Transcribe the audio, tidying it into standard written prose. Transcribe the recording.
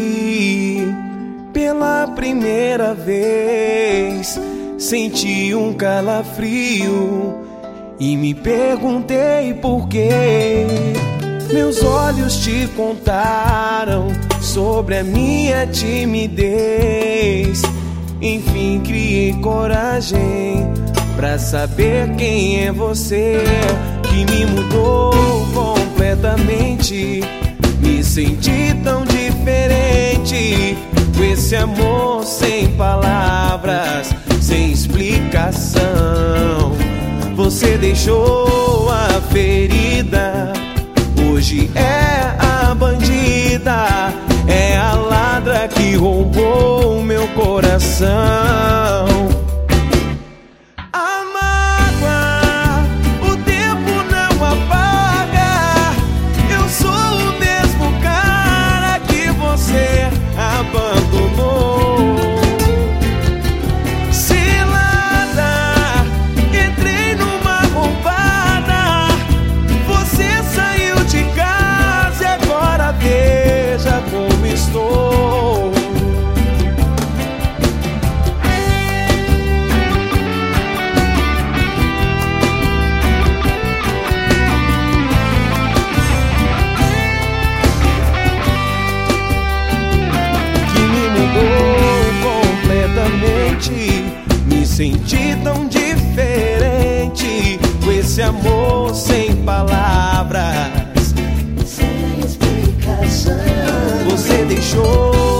vi pela primeira vez, senti um calafrio e me perguntei por quê. Meus olhos te contaram sobre a minha timidez. Enfim, criei coragem pra saber quem é você, que me mudou completamente. Me senti tão diferente, com esse amor sem palavras, sem explicação. Você deixou a ferida, hoje é a bandida, é a ladra que roubou o meu coração. A mágoa, o tempo não apaga. Eu sou o mesmo cara que você abandonou. Cilada, entrei numa roubada. Você saiu de casa e agora veja como estou. Me senti tão diferente, com esse amor sem palavras, sem explicação. Você deixou